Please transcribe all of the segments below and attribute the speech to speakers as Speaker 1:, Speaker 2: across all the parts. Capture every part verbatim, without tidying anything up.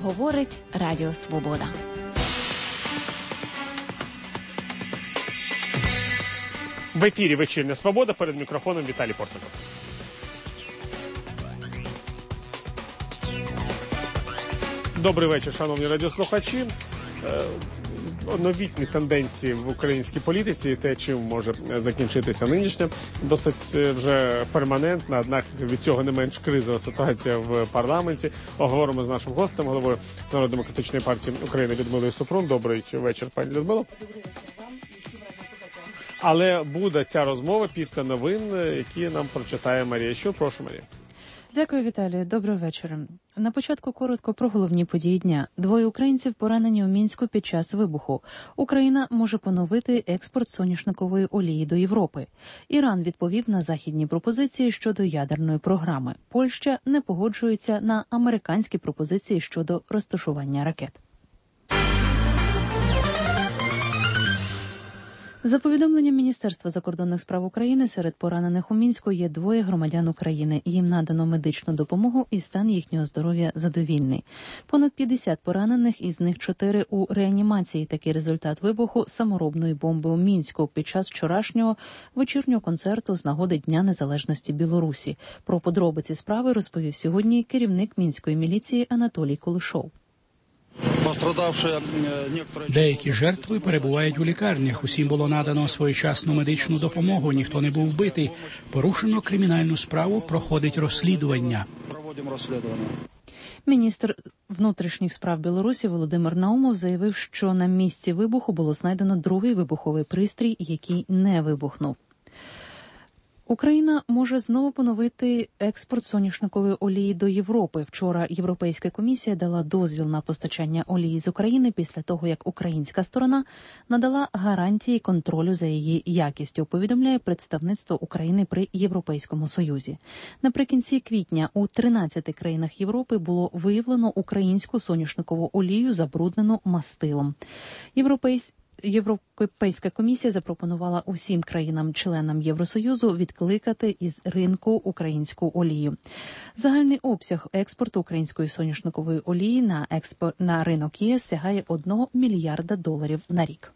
Speaker 1: говорить Радіо Свобода.
Speaker 2: В ефірі «Вечірня Свобода», перед мікрофоном Віталій Портников. Добрий вечір, шановні радіослухачі. Новітні тенденції в українській політиці, те, чим може закінчитися нинішня, досить вже перманентна, однак від цього не менш кризова ситуація в парламенті. Оговоримо з нашим гостем, головою Народно-демократичної партії України Людмилою Супрун. Добрий вечір, пані Людмило.
Speaker 3: Добрий вечір вам і всім радіослухачам.
Speaker 2: Але буде ця розмова після новин, які нам прочитає Марія. Що, прошу, Марія.
Speaker 3: Дякую, Віталію. Доброго вечора. На початку коротко про головні події дня. Двоє українців поранені у Мінську під час вибуху. Україна може поновити експорт соняшникової олії до Європи. Іран відповів на західні пропозиції щодо ядерної програми. Польща не погоджується на американські пропозиції щодо розташування ракет. За повідомленням Міністерства закордонних справ України, серед поранених у Мінську є двоє громадян України. Їм надано медичну допомогу і стан їхнього здоров'я задовільний. Понад п'ятдесят поранених, із них чотири у реанімації. Такий результат вибуху саморобної бомби у Мінську під час вчорашнього вечірнього концерту з нагоди Дня Незалежності Білорусі. Про подробиці справи розповів сьогодні керівник Мінської міліції Анатолій Кулешов.
Speaker 4: Деякі жертви перебувають у лікарнях. Усім було надано своєчасну медичну допомогу, ніхто не був вбитий. Порушено кримінальну справу, проходить розслідування.
Speaker 3: Міністр внутрішніх справ Білорусі Володимир Наумов заявив, що на місці вибуху було знайдено другий вибуховий пристрій, який не вибухнув. Україна може знову поновити експорт соняшникової олії до Європи. Вчора Європейська комісія дала дозвіл на постачання олії з України після того, як українська сторона надала гарантії контролю за її якістю, повідомляє представництво України при Європейському Союзі. Наприкінці квітня у тринадцяти країнах Європи було виявлено українську соняшникову олію, забруднену мастилом. Європейські Європейська комісія запропонувала усім країнам-членам Євросоюзу відкликати із ринку українську олію. Загальний обсяг експорту української соняшникової олії на експорт на ринок ЄС сягає одного мільярда доларів на рік.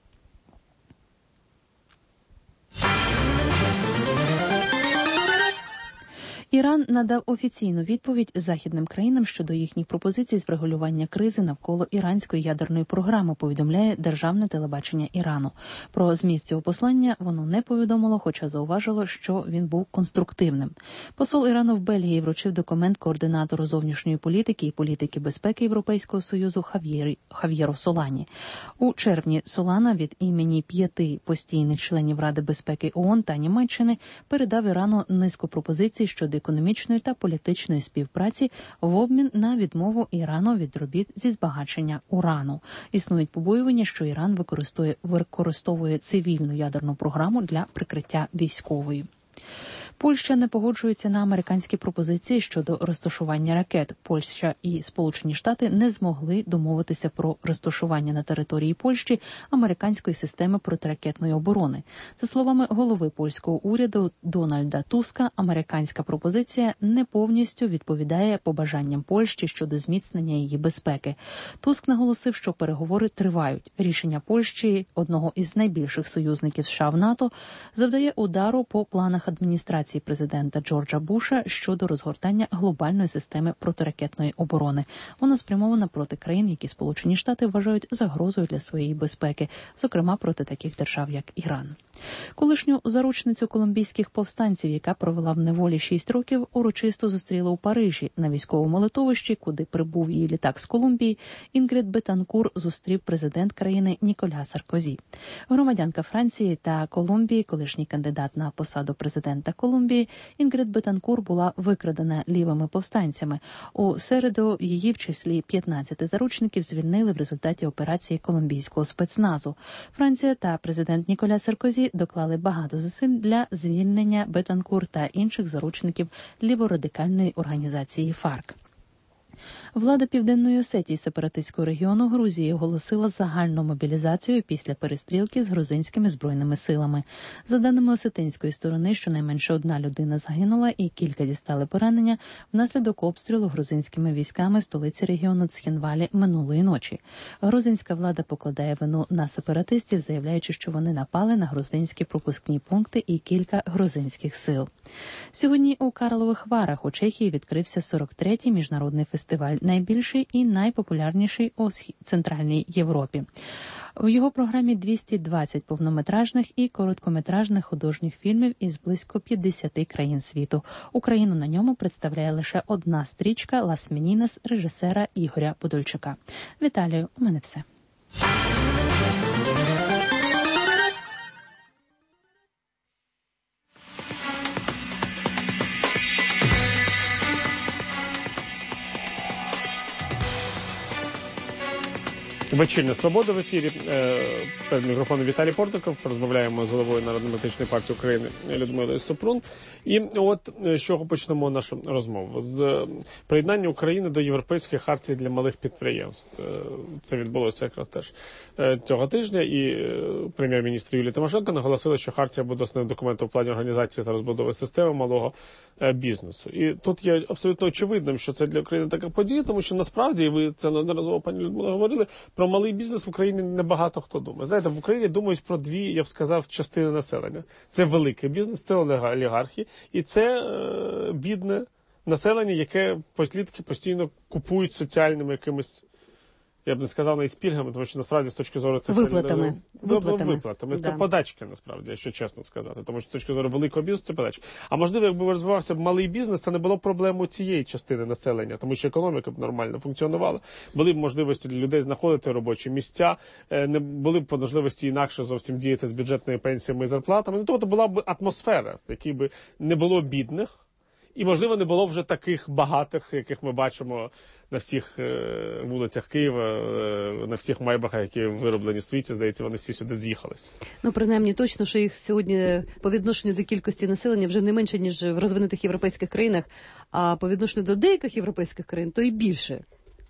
Speaker 3: Іран надав офіційну відповідь західним країнам щодо їхніх пропозицій з врегулювання кризи навколо іранської ядерної програми, повідомляє державне телебачення Ірану. Про зміст цього послання воно не повідомило, хоча зауважило, що він був конструктивним. Посол Ірану в Бельгії вручив документ координатору зовнішньої політики і політики безпеки Європейського Союзу Хав'єрі, Хав'єру Солані. У червні Солана від імені п'яти постійних членів Ради безпеки ООН та Німеччини передав Ірану низку пропозицій щодо економічної та політичної співпраці в обмін на відмову Ірану від робіт зі збагачення урану. Існують побоювання, що Іран використовує, використовує цивільну ядерну програму для прикриття військової. Польща не погоджується на американські пропозиції щодо розташування ракет. Польща і Сполучені Штати не змогли домовитися про розташування на території Польщі американської системи протиракетної оборони. За словами голови польського уряду Дональда Туска, американська пропозиція не повністю відповідає побажанням Польщі щодо зміцнення її безпеки. Туск наголосив, що переговори тривають. Рішення Польщі, одного із найбільших союзників США в НАТО, завдає удару по планах адміністрації президента Джорджа Буша щодо розгортання глобальної системи протиракетної оборони. Вона спрямована проти країн, які Сполучені Штати вважають загрозою для своєї безпеки, зокрема проти таких держав, як Іран. Колишню заручницю колумбійських повстанців, яка провела в неволі шість років, урочисто зустріли у Парижі. На військовому литовищі, куди прибув її літак з Колумбії, Інгрід Бетанкур зустрів президент країни Ніколя Саркозі. Громадянка Франції та Колумбії, колишній кандидат на посаду президента Колумбії, Інгрід Бетанкур була викрадена лівими повстанцями. У середу її в числі п'ятнадцяти заручників звільнили в результаті операції колумбійського спецназу. Франція та президент Ніколя Саркозі доклали багато зусиль для звільнення Бетанкур та інших заручників ліворадикальної організації ФАРК. Влада Південної Осетії сепаратистського регіону Грузії оголосила загальну мобілізацію після перестрілки з грузинськими збройними силами. За даними осетинської сторони, щонайменше одна людина загинула і кілька дістали поранення внаслідок обстрілу грузинськими військами столиці регіону Цхінвалі минулої ночі. Грузинська влада покладає вину на сепаратистів, заявляючи, що вони напали на грузинські пропускні пункти і кілька грузинських сил. Сьогодні у Карлових Варах у Чехії відкрився сорок третій міжнародний фестиваль, найбільший і найпопулярніший у Центральній Європі. В його програмі двісті двадцять повнометражних і короткометражних художніх фільмів із близько п'ятдесят країн світу. Україну на ньому представляє лише одна стрічка «Лас Менінес» режисера Ігоря Подольчака. Віталію, у мене все.
Speaker 2: Вечірня «Свобода» в ефірі. Перед мікрофоном Віталій Портников. Розмовляємо з головою Народно-демократичної партії України Людмилою Супрун. І от з чого почнемо нашу розмову. З приєднання України до Європейської хартії для малих підприємств. Це відбулося якраз теж цього тижня. І прем'єр-міністр Юлія Тимошенко наголосила, що хартія буде основним документом в плані організації та розбудови системи малого бізнесу. І тут є абсолютно очевидним, що це для України така подія, тому що насправді, і ви це неодноразово, пані Людмила, говорили, про малий бізнес в Україні небагато хто думає. Знаєте, в Україні думають про дві, я б сказав, частини населення. Це великий бізнес, це олігархи, і це е, бідне населення, яке послідки постійно купують соціальними якимись, я б не сказав, навіть пільгами, тому що насправді з точки зору цих
Speaker 3: виплатами.
Speaker 2: Виплатами. Виплатами. Да. Це подачки, насправді, якщо чесно сказати. Тому що з точки зору великого бізнесу це подачки. А можливо, якби розвивався б малий бізнес, це не було б проблемою цієї частини населення, тому що економіка б нормально функціонувала. Були б можливості для людей знаходити робочі місця, не були б можливості інакше зовсім діяти з бюджетними пенсіями і зарплатами. Ну, тобто була б атмосфера, в якій би не було бідних, і, можливо, не було вже таких багатих, яких ми бачимо на всіх е, вулицях Києва, е, на всіх майбахах, які вироблені в світі. Здається, вони всі сюди з'їхались.
Speaker 5: Ну, принаймні, точно, що їх сьогодні по відношенню до кількості населення вже не менше, ніж в розвинутих європейських країнах, а по відношенню до деяких європейських країн, то і більше.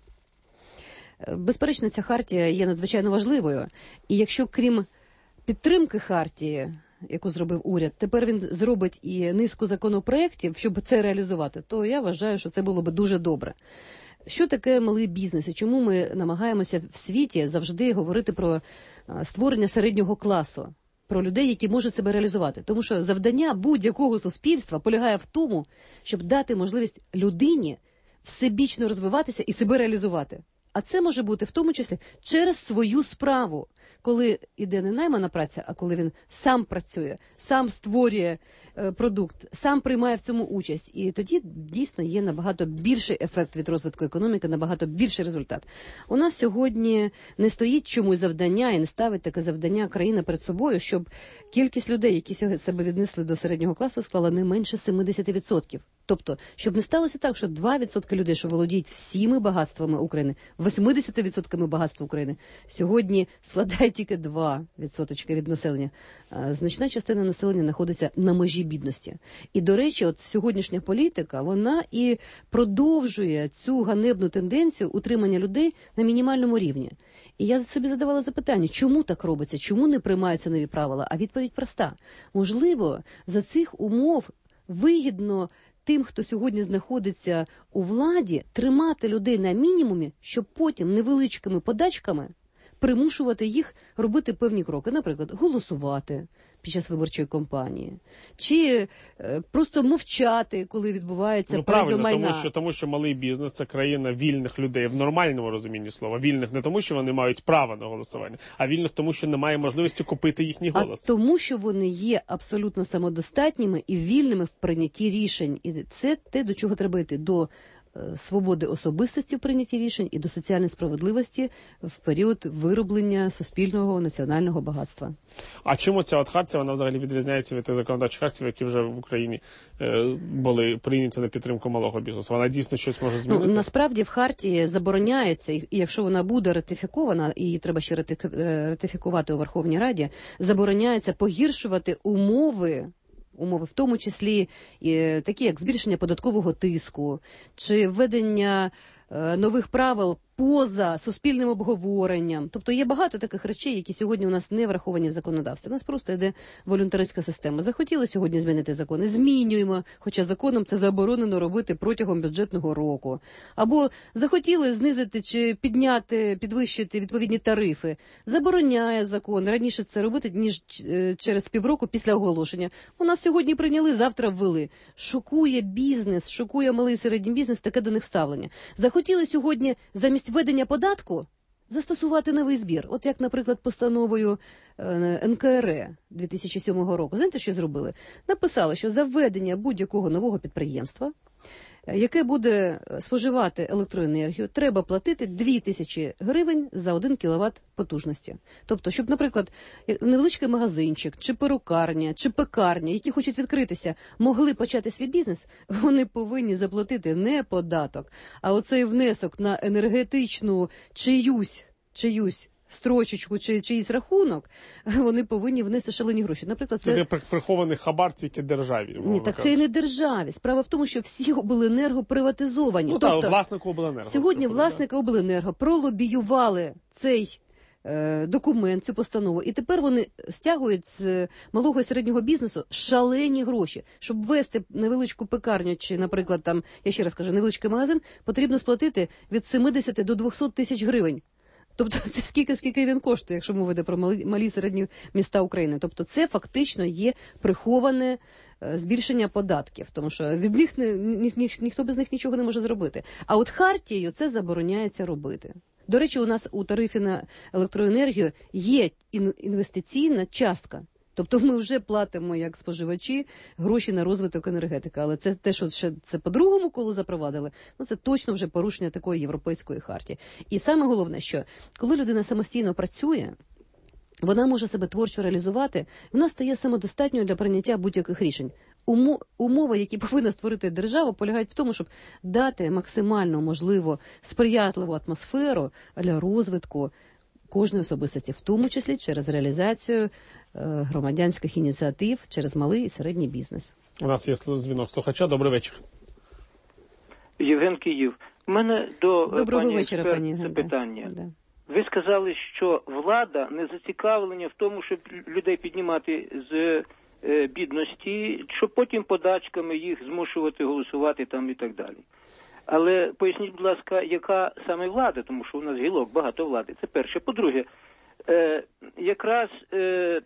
Speaker 5: Безперечно, ця хартія є надзвичайно важливою. І якщо, крім підтримки хартії, яку зробив уряд, тепер він зробить і низку законопроєктів, щоб це реалізувати, то я вважаю, що це було би дуже добре. Що таке малий бізнес і чому ми намагаємося в світі завжди говорити про створення середнього класу, про людей, які можуть себе реалізувати? Тому що завдання будь-якого суспільства полягає в тому, щоб дати можливість людині всебічно розвиватися і себе реалізувати. А це може бути в тому числі через свою справу, коли іде не наймана праця, а коли він сам працює, сам створює е, продукт, сам приймає в цьому участь. І тоді дійсно є набагато більший ефект від розвитку економіки, набагато більший результат. У нас сьогодні не стоїть чомусь завдання і не ставить таке завдання країна перед собою, щоб кількість людей, які сьогодні себе віднесли до середнього класу, склала не менше сімдесят відсотків. Тобто, щоб не сталося так, що два відсотки людей, що володіють всіми багатствами України, вісімдесят відсотків багатства України, сьогодні складає тільки два відсотки від населення. Значна частина населення знаходиться на межі бідності. І, до речі, от сьогоднішня політика, вона і продовжує цю ганебну тенденцію утримання людей на мінімальному рівні. І я собі задавала запитання, чому так робиться, чому не приймаються нові правила? А відповідь проста. Можливо, за цих умов вигідно тим, хто сьогодні знаходиться у владі, тримати людей на мінімумі, щоб потім невеличкими подачками примушувати їх робити певні кроки. Наприклад, голосувати під час виборчої кампанії. Чи е, просто мовчати, коли відбувається
Speaker 2: ну,
Speaker 5: переділ майна.
Speaker 2: Тому що, тому що малий бізнес – це країна вільних людей в нормальному розумінні слова. Вільних не тому, що вони мають право на голосування, а вільних тому, що немає можливості купити їхній голос.
Speaker 5: А тому, що вони є абсолютно самодостатніми і вільними в прийнятті рішень. І це те, до чого треба йти. До свободи особистості в прийнятті рішень і до соціальної справедливості в період вироблення суспільного національного багатства.
Speaker 2: А чому ця от хартія, вона взагалі відрізняється від тих законодавчих актів, які вже в Україні е, були прийняті на підтримку малого бізнесу? Вона дійсно щось може змінити?
Speaker 5: Ну, насправді в хартії забороняється, і якщо вона буде ратифікована, і її треба ще ратифікувати у Верховній Раді, забороняється погіршувати умови умови, в тому числі і такі, як збільшення податкового тиску, чи введення нових правил поза суспільним обговоренням. Тобто є багато таких речей, які сьогодні у нас не враховані в законодавстві. У нас просто йде волюнтаристська система. Захотіли сьогодні змінити закони, змінюємо, хоча законом це заборонено робити протягом бюджетного року. Або захотіли знизити чи підняти, підвищити відповідні тарифи. Забороняє закон. Раніше це робити, ніж через півроку після оголошення. У нас сьогодні прийняли, завтра ввели. Шокує бізнес, шокує малий і середній бізнес, таке до них ставлення. Захотіли сьогодні замість введення податку застосувати новий збір. От як, наприклад, постановою ен ка ер е дві тисячі сьомого року. Знаєте, що зробили? Написали, що за введення будь-якого нового підприємства, яке буде споживати електроенергію, треба платити дві тисячі гривень за один кіловат потужності. Тобто, щоб, наприклад, невеличкий магазинчик, чи перукарня, чи пекарня, які хочуть відкритися, могли почати свій бізнес, вони повинні заплатити не податок, а оцей внесок на енергетичну чиюсь, чиюсь строчечку чи чиїсь рахунок, вони повинні внести шалені гроші. Наприклад, це...
Speaker 2: Це прихований хабар тільки державі.
Speaker 5: Ні, так це і не державі. Справа в тому, що всі обленерго приватизовані.
Speaker 2: Ну,
Speaker 5: тобто,
Speaker 2: так, власнику обленерго.
Speaker 5: Сьогодні власники обленерго пролобіювали цей е, документ, цю постанову, і тепер вони стягують з малого і середнього бізнесу шалені гроші. Щоб ввести невеличку пекарню чи, наприклад, там, я ще раз кажу, невеличкий магазин, потрібно сплатити від сімдесят до двохсот тисяч гривень. Тобто це скільки, скільки він коштує, якщо мова йде про малі, малі середні міста України. Тобто це фактично є приховане е, збільшення податків, тому що від них не, ні, ні, ніхто без них нічого не може зробити. А от хартією це забороняється робити. До речі, у нас у тарифі на електроенергію є інвестиційна частка. Тобто ми вже платимо, як споживачі, гроші на розвиток енергетики. Але це те, що ще це по другому колу запровадили, ну це точно вже порушення такої європейської хартії. І саме головне, що коли людина самостійно працює, вона може себе творчо реалізувати, вона стає самодостатньою для прийняття будь-яких рішень. Умови, які повинна створити держава, полягають в тому, щоб дати максимально, можливо, сприятливу атмосферу для розвитку кожної особистості, в тому числі через реалізацію громадянських ініціатив, через малий і середній бізнес.
Speaker 2: У нас є дзвінок слухача. Добрий вечір.
Speaker 6: Євген Київ. У мене до
Speaker 5: Доброго
Speaker 6: пані
Speaker 5: вечора,
Speaker 6: експерт
Speaker 5: пані
Speaker 6: запитання.
Speaker 5: Да.
Speaker 6: Ви сказали, що влада не зацікавлена в тому, щоб людей піднімати з е, бідності, щоб потім подачками їх змушувати голосувати там і так далі. Але поясніть, будь ласка, яка саме влада, тому що у нас гілок багато влади. Це перше. По-друге, е, якраз е, е,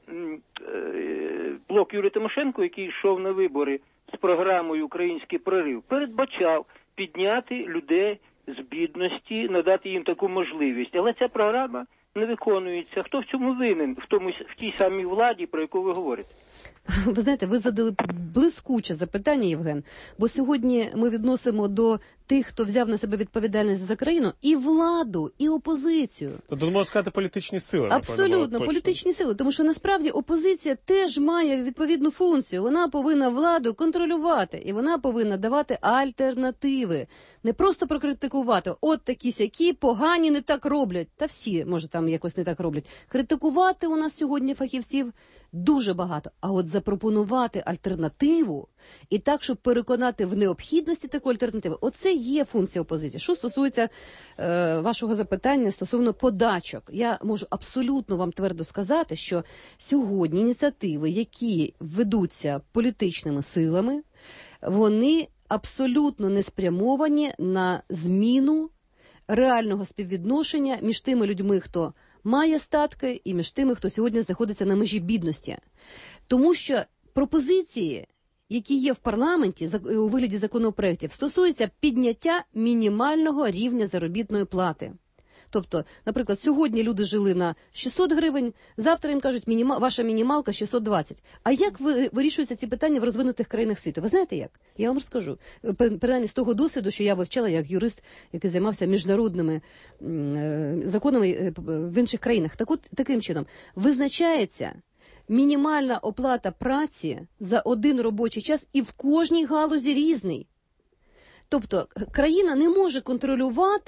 Speaker 6: блок Юлії Тимошенко, який йшов на вибори з програмою «Український прорив», передбачав підняти людей з бідності, надати їм таку можливість. Але ця програма не виконується. Хто в цьому винен? В тому, в тій самій владі, про яку ви говорите?
Speaker 5: Ви знаєте, ви задали блискуче запитання, Євген, бо сьогодні ми відносимо до тих, хто взяв на себе відповідальність за країну, і владу, і опозицію.
Speaker 2: Тобто, можна сказати, політичні сили.
Speaker 5: Абсолютно,
Speaker 2: напевно,
Speaker 5: політичні сили, тому що насправді опозиція теж має відповідну функцію. Вона повинна владу контролювати, і вона повинна давати альтернативи. Не просто прокритикувати, от такі-сякі, погані не так роблять, та всі, може, там якось не так роблять. Критикувати у нас сьогодні фахівців дуже багато. А от запропонувати альтернативу, і так, щоб переконати в необхідності такої альтернативи, оце є функція опозиції. Що стосується е, вашого запитання стосовно подачок, я можу абсолютно вам твердо сказати, що сьогодні ініціативи, які ведуться політичними силами, вони абсолютно не спрямовані на зміну реального співвідношення між тими людьми, хто має статки, і між тими, хто сьогодні знаходиться на межі бідності. Тому що пропозиції, які є в парламенті у вигляді законопроєктів, стосуються підняття мінімального рівня заробітної плати. Тобто, наприклад, сьогодні люди жили на шістсот гривень, завтра їм кажуть, мініма... ваша мінімалка шістсот двадцять. А як ви... вирішуються ці питання в розвинутих країнах світу? Ви знаєте як? Я вам розкажу. Принаймні з того досвіду, що я вивчала як юрист, який займався міжнародними е... законами в інших країнах. Так от, таким чином, визначається мінімальна оплата праці за один робочий час і в кожній галузі різний. Тобто країна не може контролювати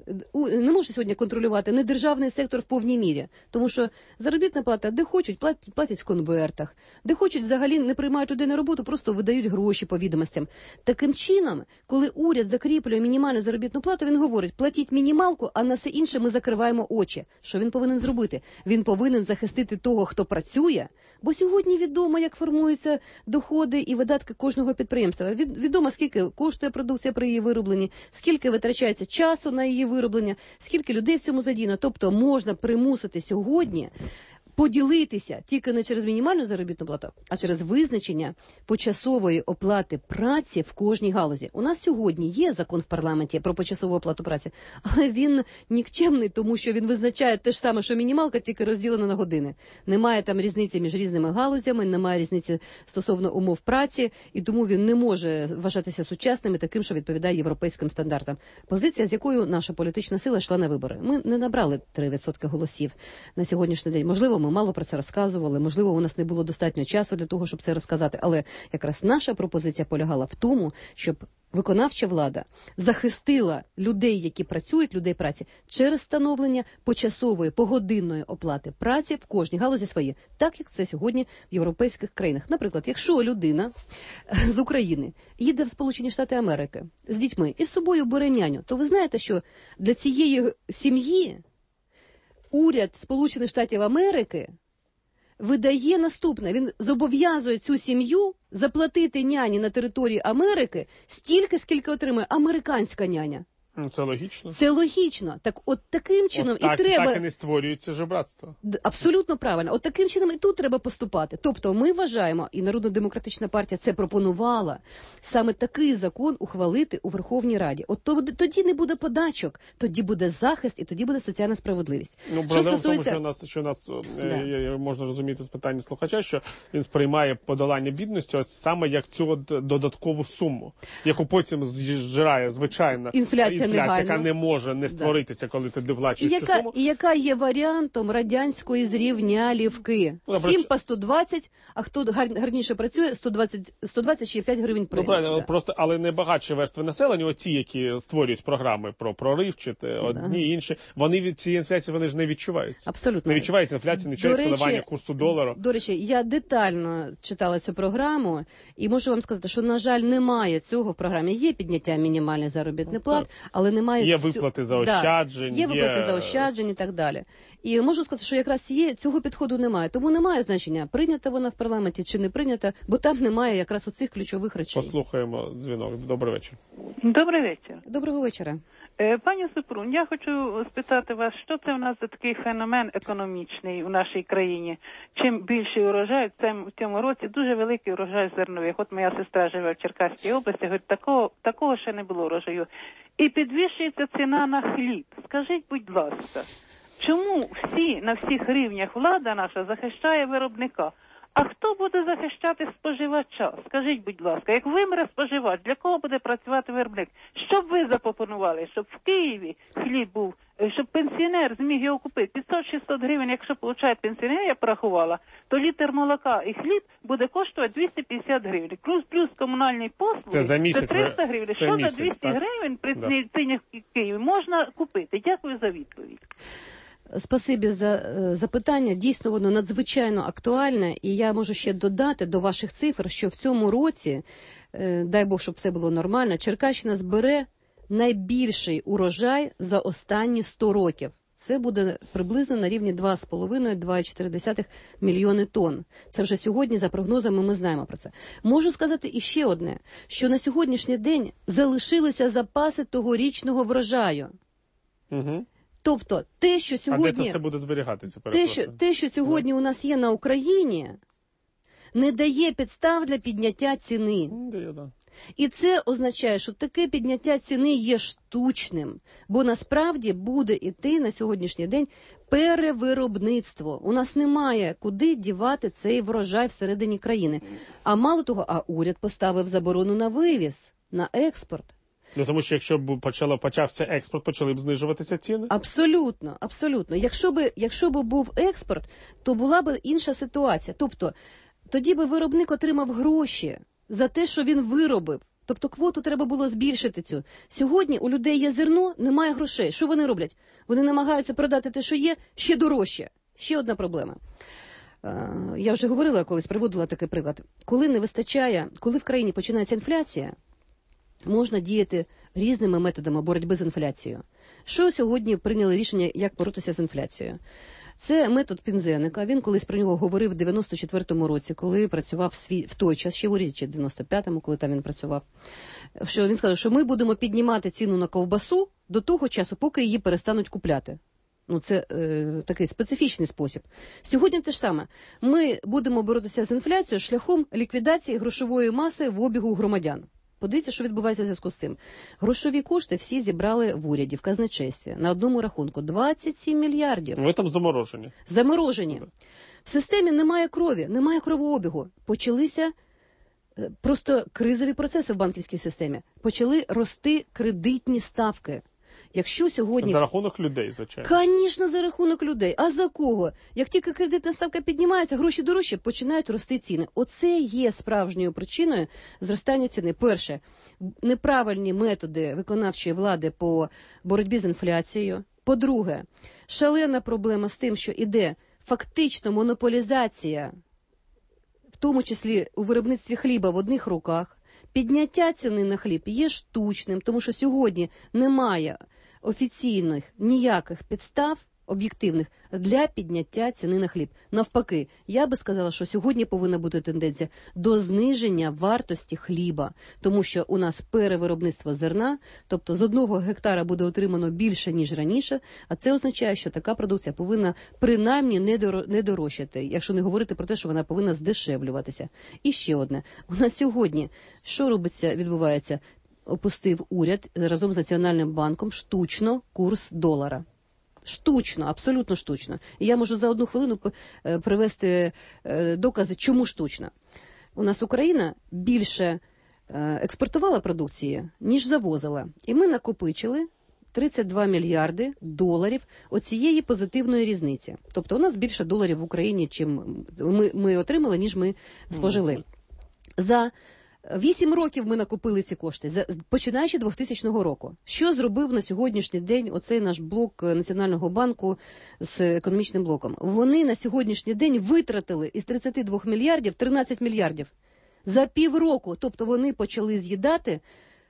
Speaker 5: не може сьогодні контролювати не державний сектор в повній мірі, тому що заробітна плата, де хочуть, платять, платять в конвертах, де хочуть, взагалі не приймають людей на роботу, просто видають гроші по відомостям. Таким чином, коли уряд закріплює мінімальну заробітну плату, він говорить, платіть мінімалку, а на все інше ми закриваємо очі. Що він повинен зробити? Він повинен захистити того, хто працює, бо сьогодні відомо, як формуються доходи і видатки кожного підприємства. Від, відомо, скільки коштує продукція при її виробленні, скільки витрачається часу на її вироблення, скільки людей в цьому задіяно. Тобто можна примусити сьогодні поділитися тільки не через мінімальну заробітну плату, а через визначення почасової оплати праці в кожній галузі. У нас сьогодні є закон в парламенті про почасову оплату праці, але він нікчемний, тому що він визначає те ж саме, що мінімалка, тільки розділена на години. Немає там різниці між різними галузями, немає різниці стосовно умов праці, і тому він не може вважатися сучасним і таким, що відповідає європейським стандартам. Позиція, з якою наша політична сила йшла на вибори. Ми не набрали три відсотки голосів на сьогоднішній день. Можливо, ми мало про це розказували, можливо, у нас не було достатньо часу для того, щоб це розказати, але якраз наша пропозиція полягала в тому, щоб виконавча влада захистила людей, які працюють, людей праці, через встановлення почасової, погодинної оплати праці в кожній галузі своїй, так як це сьогодні в європейських країнах. Наприклад, якщо людина з України їде в Сполучені Штати Америки з дітьми і з собою бере няню, то ви знаєте, що для цієї сім'ї уряд Сполучених Штатів Америки видає наступне. Він зобов'язує цю сім'ю заплатити няні на території Америки стільки, скільки отримує американська няня.
Speaker 2: Це логічно.
Speaker 5: Це логічно. Так от таким чином
Speaker 2: от так,
Speaker 5: і треба...
Speaker 2: Так і не створюється жебратство.
Speaker 5: Абсолютно правильно. От таким чином і тут треба поступати. Тобто ми вважаємо, і Народно-демократична партія це пропонувала, саме такий закон ухвалити у Верховній Раді. От тоді не буде подачок, тоді буде захист і тоді буде соціальна справедливість.
Speaker 2: Ну, проблема в тому, що нас, що нас да. е, можна розуміти з питання слухача, що він сприймає подолання бідності ось саме як цю додаткову суму, яку потім зжирає звичайна інфляція. Інфляція, яка не може не створитися, да. коли ти доплачуєш цю суму.
Speaker 5: І яка є варіантом радянської зрівнялівки? Ну, всім по сто двадцять, а хто гар, гарніше працює, сто двадцять, сто двадцять ще п'ять гривень премії.
Speaker 2: Ну, да. просто, але не багатші верстви населення, оті, які створюють програми про прорив, чи те, одні, да. інші, вони від цієї інфляції вони ж не відчуваються.
Speaker 5: Абсолютно.
Speaker 2: Не відчувається інфляція, не відчувається коливання курсу долару.
Speaker 5: До речі, я детально читала цю програму, і можу вам сказати, що, на жаль, немає цього в програмі. Є підняття мінімальних заробітних плат, але немає...
Speaker 2: Є виплати заощаджень.
Speaker 5: Да, є виплати
Speaker 2: є...
Speaker 5: заощаджень і так далі. І можу сказати, що якраз є, цього підходу немає. Тому немає значення, прийнята вона в парламенті чи не прийнята, бо там немає якраз оцих ключових речей.
Speaker 2: Послухаємо дзвінок. Добрий вечір.
Speaker 7: Добрий вечір.
Speaker 5: Доброго вечора.
Speaker 7: Пані Супрун, я хочу спитати вас, що це в нас за такий феномен економічний у нашій країні? Чим більший урожай, тим в цьому році дуже великий урожай зернових. От моя сестра живе в Черкаській області, говорить, такого, такого ще не було урожаю. І підвищується ціна на хліб. Скажіть, будь ласка, чому всі, на всіх рівнях влада наша захищає виробника? А хто буде захищати споживача? Скажіть, будь ласка, як вимре споживач, для кого буде працювати виробник? Що б ви запропонували? Щоб в Києві хліб був, щоб пенсіонер зміг його купити. п'ятсот-шістсот гривень, якщо получає пенсіонер, я порахувала, то літр молока і хліб буде коштувати двісті п'ятдесят гривень. Плюс, плюс комунальні послуги,
Speaker 2: це за місяць,
Speaker 7: це триста гривень.
Speaker 2: Це
Speaker 7: що
Speaker 2: місяць,
Speaker 7: за двісті
Speaker 2: так?
Speaker 7: гривень при цінах в Києві можна купити? Дякую за відповідь.
Speaker 5: Спасибі за запитання. Дійсно, воно надзвичайно актуальне. І я можу ще додати до ваших цифр, що в цьому році, дай Бог, щоб все було нормально, Черкащина збере найбільший урожай за останні сто років. Це буде приблизно на рівні два з половиною - два цілих чотири десятих мільйони тонн. Це вже сьогодні, за прогнозами, ми знаємо про це. Можу сказати іще одне, що на сьогоднішній день залишилися запаси тогорічного врожаю.
Speaker 2: Угу.
Speaker 5: Тобто те, що сьогодні...
Speaker 2: А де це все буде зберігатися?
Speaker 5: Те, що, те, що сьогодні у нас є на Україні, не дає підстав для підняття ціни.
Speaker 2: Дає, да.
Speaker 5: І це означає, що таке підняття ціни є штучним, бо насправді буде йти на сьогоднішній день перевиробництво. У нас немає куди дівати цей врожай всередині країни. А мало того, а уряд поставив заборону на вивіз, на експорт.
Speaker 2: Ну, тому що якщо б почало, почався експорт, почали б знижуватися ціни?
Speaker 5: Абсолютно, абсолютно. Якщо б, якщо б був експорт, то була б інша ситуація. Тобто, тоді би виробник отримав гроші за те, що він виробив. Тобто квоту треба було збільшити цю. Сьогодні у людей є зерно, немає грошей. Що вони роблять? Вони намагаються продати те, що є, ще дорожче. Ще одна проблема. Я вже говорила колись, приводила такий приклад. Коли не вистачає, коли в країні починається інфляція, можна діяти різними методами боротьби з інфляцією. Що сьогодні прийняли рішення, як боротися з інфляцією? Це метод Пінзеника. Він колись про нього говорив в дев'яносто четвертому році, коли працював свій, в той час, ще в уряді, чи в дев'яносто п'ятому, коли там він працював. Що він сказав, що ми будемо піднімати ціну на ковбасу до того часу, поки її перестануть купляти. Ну, це е, такий специфічний спосіб. Сьогодні те ж саме. Ми будемо боротися з інфляцією шляхом ліквідації грошової маси в обігу громадян. Подивіться, що відбувається в зв'язку з цим. Грошові кошти всі зібрали в уряді, в казначействі. На одному рахунку двадцять сім мільярдів.
Speaker 2: Ви там заморожені.
Speaker 5: Заморожені. В системі немає крові, немає кровообігу. Почалися просто кризові процеси в банківській системі. Почали рости кредитні ставки. Якщо сьогодні...
Speaker 2: За рахунок людей, звичайно.
Speaker 5: Звісно, за рахунок людей. А за кого? Як тільки кредитна ставка піднімається, гроші дорожчі, починають рости ціни. Оце є справжньою причиною зростання ціни. Перше, неправильні методи виконавчої влади по боротьбі з інфляцією. По-друге, шалена проблема з тим, що іде фактично монополізація, в тому числі у виробництві хліба в одних руках. Підняття ціни на хліб є штучним, тому що сьогодні немає офіційних ніяких підстав об'єктивних для підняття ціни на хліб. Навпаки, я би сказала, що сьогодні повинна бути тенденція до зниження вартості хліба, тому що у нас перевиробництво зерна, тобто з одного гектара буде отримано більше, ніж раніше, а це означає, що така продукція повинна принаймні не дорожчати, якщо не говорити про те, що вона повинна здешевлюватися. І ще одне. У нас сьогодні, що робиться, відбувається? Опустив уряд разом з Національним банком штучно курс долара. Штучно, абсолютно штучно. І я можу за одну хвилину привести докази, чому штучно. У нас Україна більше експортувала продукції, ніж завозила. І ми накопичили тридцять два мільярди доларів оцієї позитивної різниці. Тобто у нас більше доларів в Україні, чим ми, ми отримали, ніж ми спожили. За Вісім років ми накопили ці кошти, починаючи з двохтисячного року. Що зробив на сьогоднішній день оцей наш блок Національного банку з економічним блоком? Вони на сьогоднішній день витратили із тридцяти двох мільярдів тринадцять мільярдів. За півроку, тобто вони почали з'їдати,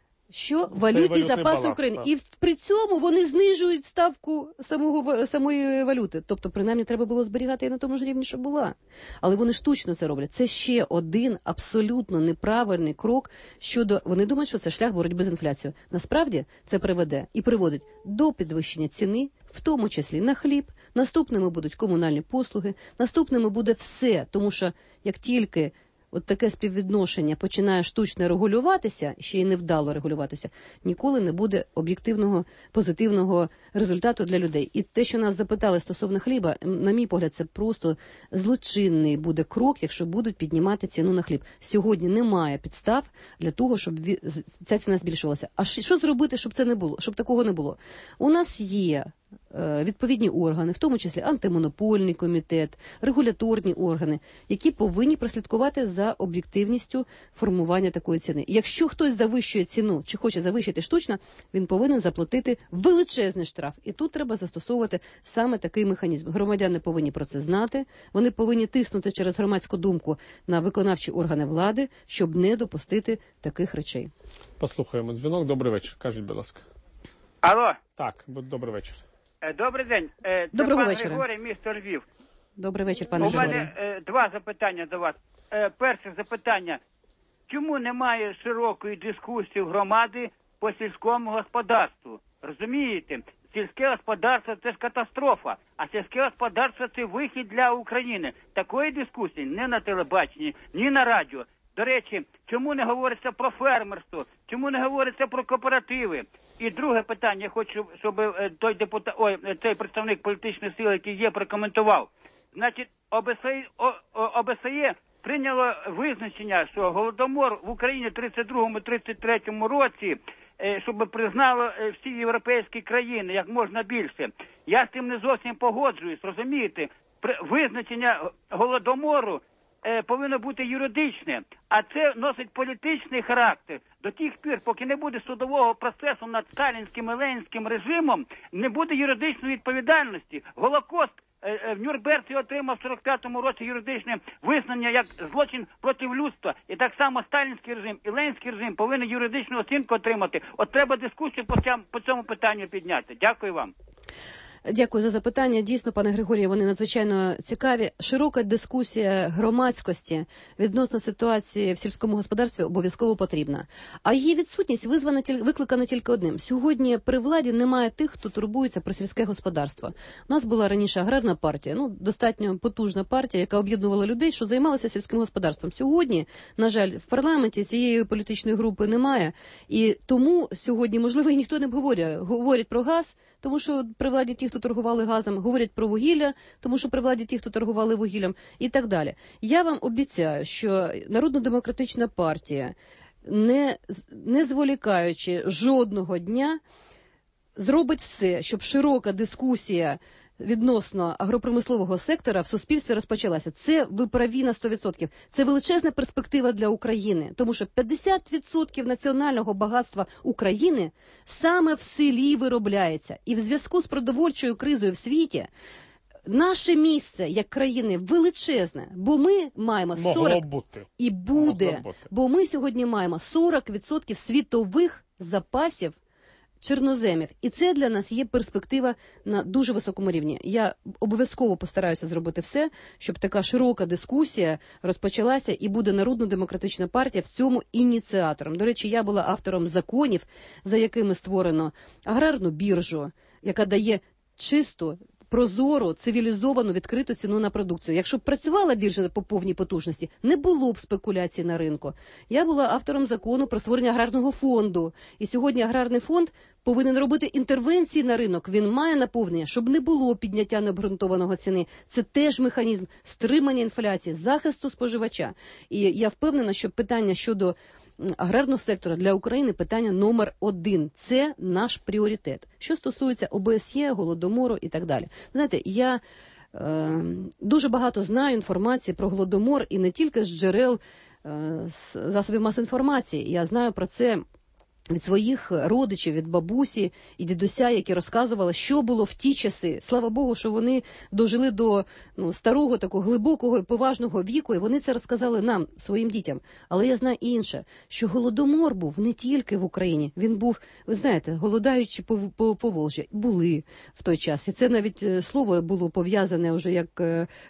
Speaker 5: що валютний запас України. І при цьому вони знижують ставку самого, самої валюти. Тобто, принаймні, треба було зберігати її на тому ж рівні, що була. Але вони штучно це роблять. Це ще один абсолютно неправильний крок щодо... Вони думають, що це шлях боротьби з інфляцією. Насправді, це приведе і приводить до підвищення ціни, в тому числі на хліб. Наступними будуть комунальні послуги. Наступними буде все. Тому що, як тільки... От таке співвідношення починає штучно регулюватися, ще й невдало регулюватися, ніколи не буде об'єктивного, позитивного результату для людей. І те, що нас запитали стосовно хліба, на мій погляд, це просто злочинний буде крок, якщо будуть піднімати ціну на хліб. Сьогодні немає підстав для того, щоб ця ціна збільшувалася. А що зробити, щоб це не було, щоб такого не було? У нас є відповідні органи, в тому числі антимонопольний комітет, регуляторні органи, які повинні прослідкувати за об'єктивністю формування такої ціни. Якщо хтось завищує ціну чи хоче завищити штучно, він повинен заплатити величезний штраф. І тут треба застосовувати саме такий механізм. Громадяни повинні про це знати, вони повинні тиснути через громадську думку на виконавчі органи влади, щоб не допустити таких речей.
Speaker 2: Послухаємо дзвінок. Добрий вечір. Кажіть, будь ласка.
Speaker 8: Алло.
Speaker 2: Так, добрий вечір.
Speaker 8: Добрий день. Це
Speaker 5: Доброго
Speaker 8: пан
Speaker 5: вечора.
Speaker 8: Григорій, місто Львів.
Speaker 5: Добрий вечір, пане
Speaker 8: У
Speaker 5: Григорій.
Speaker 8: мене е, два запитання до вас. Е, перше запитання. Чому немає широкої дискусії в громади по сільському господарству? Розумієте? Сільське господарство – це ж катастрофа, а сільське господарство – це вихід для України. Такої дискусії не на телебаченні, ні на радіо. До речі, чому не говориться про фермерство? Чому не говориться про кооперативи? І друге питання, я хочу, щоб той депутат, ой, цей представник політичної сили, який є, прокоментував. Значить, ОБСЄ, ОБСЄ прийняло визначення, що голодомор в Україні в тридцять другому - тридцять третьому році, щоб признало всі європейські країни як можна більше. Я з тим не зовсім погоджуюсь, розумієте? Визначення голодомору е, повинно бути юридичне, а це носить політичний характер. До тих пір, поки не буде судового процесу над сталінським і ленінським режимом, не буде юридичної відповідальності. Голокост е, в Нюрнберзі отримав в сорок п'ятому році юридичне визнання як злочин проти людства. І так само сталінський режим і ленінський режим повинні юридичну оцінку отримати. От треба дискусію по цьому, по цьому питанню підняти. Дякую вам.
Speaker 5: Дякую за запитання. Дійсно, пане Григорію, вони надзвичайно цікаві. Широка дискусія громадськості відносно ситуації в сільському господарстві обов'язково потрібна. А її відсутність визвана, викликана тільки одним. Сьогодні при владі немає тих, хто турбується про сільське господарство. У нас була раніше аграрна партія, ну, достатньо потужна партія, яка об'єднувала людей, що займалися сільським господарством. Сьогодні, на жаль, в парламенті цієї політичної групи немає. І тому сьогодні, можливо, і ніхто не говорить. Говорять про газ, тому що при владі ті, хто торгували газом, говорять про вугілля, тому що при владі ті, хто торгували вугіллям, і так далі. Я вам обіцяю, що Народно-демократична партія, не, не зволікаючи жодного дня, зробить все, щоб широка дискусія відносно агропромислового сектора в суспільстві розпочалася. Це ви праві на сто відсотків. Це величезна перспектива для України, тому що п'ятдесят відсотків національного багатства України саме в селі виробляється. І в зв'язку з продовольчою кризою в світі наше місце як країни величезне, бо ми маємо сорок
Speaker 2: бути.
Speaker 5: І буде, бути. Бо ми сьогодні маємо сорок відсотків світових запасів чорноземів. І це для нас є перспектива на дуже високому рівні. Я обов'язково постараюся зробити все, щоб така широка дискусія розпочалася, і буде Народно-демократична партія в цьому ініціатором. До речі, я була автором законів, за якими створено аграрну біржу, яка дає чисту, прозору, цивілізовану, відкриту ціну на продукцію. Якщо б працювала біржа по повній потужності, не було б спекуляцій на ринку. Я була автором закону про створення аграрного фонду. І сьогодні аграрний фонд повинен робити інтервенції на ринок. Він має наповнення, щоб не було підняття необґрунтованого ціни. Це теж механізм стримання інфляції, захисту споживача. І я впевнена, що питання щодо аграрного сектора для України питання номер один. Це наш пріоритет. Що стосується О Б С Є, Голодомору і так далі. Знаєте, я е, дуже багато знаю інформації про Голодомор і не тільки з джерел е, з засобів масової інформації. Я знаю про це від своїх родичів, від бабусі і дідуся, які розказували, що було в ті часи. Слава Богу, що вони дожили до ну, старого, такого глибокого і поважного віку, і вони це розказали нам, своїм дітям. Але я знаю інше, що Голодомор був не тільки в Україні. Він був, ви знаєте, голодаючи по, по, по Волжі. Були в той час. І це навіть слово було пов'язане вже як,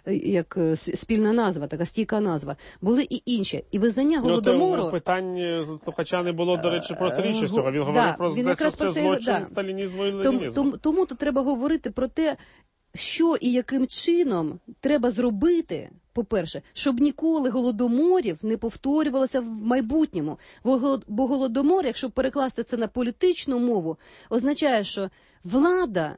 Speaker 5: як спільна назва, така стійка назва. Були і інші. І визнання Голодомору...
Speaker 2: Ну, питання слухача не було, до речі, про Він говорив
Speaker 5: да,
Speaker 2: про
Speaker 5: він
Speaker 2: те, що це злочин
Speaker 5: да.
Speaker 2: сталінізму і
Speaker 5: тому,
Speaker 2: ленінізму.
Speaker 5: тому, тому тут треба говорити про те, що і яким чином треба зробити, по-перше, щоб ніколи голодоморів не повторювалося в майбутньому. Бо голодомор, якщо перекласти це на політичну мову, означає, що влада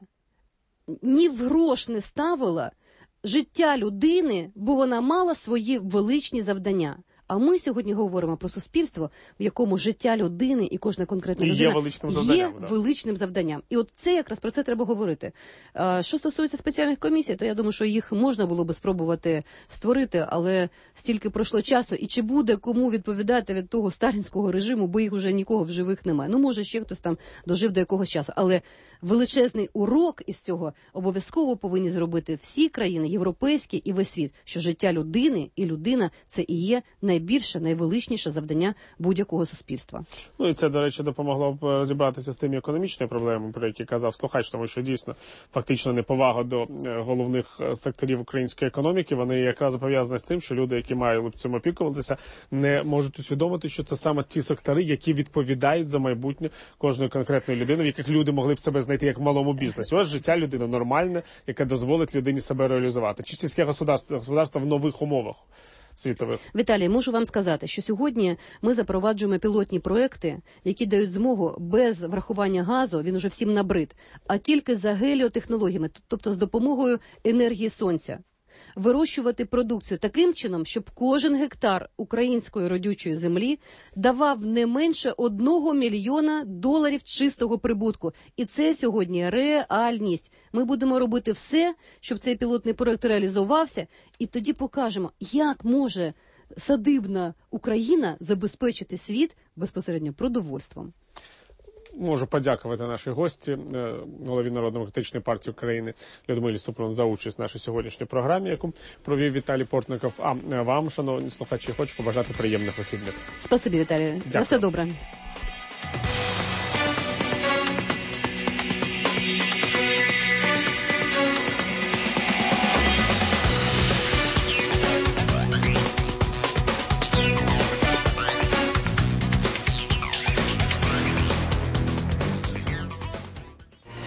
Speaker 5: ні в грош не ставила життя людини, бо вона мала свої величні завдання. А ми сьогодні говоримо про суспільство, в якому життя людини і кожна конкретна людина
Speaker 2: є величним завданням.
Speaker 5: Є величним завданням. І от це якраз про це треба говорити. А, що стосується спеціальних комісій, то я думаю, що їх можна було би спробувати створити, але стільки пройшло часу. І чи буде кому відповідати від того сталінського режиму, бо їх вже нікого в живих немає. Ну, може, ще хтось там дожив до якогось часу. Але величезний урок із цього обов'язково повинні зробити всі країни, європейські і весь світ, що життя людини і людина – це і є найбільше, найвеличніше завдання будь-якого суспільства.
Speaker 2: Ну і це, до речі, допомогло б розібратися з тими економічними проблемами, про які казав слухач, тому що дійсно фактично неповага до головних секторів української економіки, вони якраз пов'язані з тим, що люди, які мають цим опікуватися, не можуть усвідомити, що це саме ті сектори, які відповідають за майбутнє кожної конкретної людини, в яких люди могли б себе знайти як в малому бізнесі. Ось життя людини нормальне, яке дозволить людині себе реалізувати. Чи сільське господарство, господарство в нових умовах світових.
Speaker 5: Віталій, можу вам сказати, що сьогодні ми запроваджуємо пілотні проекти, які дають змогу без врахування газу, він уже всім набрид, а тільки за геліотехнологіями, тобто з допомогою енергії сонця. вирощувати продукцію таким чином, щоб кожен гектар української родючої землі давав не менше одного мільйона доларів чистого прибутку. І це сьогодні реальність. Ми будемо робити все, щоб цей пілотний проект реалізувався, і тоді покажемо, як може садибна Україна забезпечити світ безпосередньо продовольством.
Speaker 2: Можу подякувати нашій гості, голові Народно-демократичної партії України Людмилі Супрун за участь в нашій сьогоднішній програмі, яку провів Віталій Портников. А вам, шановні слухачі, хочу побажати приємних вихідних.
Speaker 5: Спасибі, Віталій. На все добре.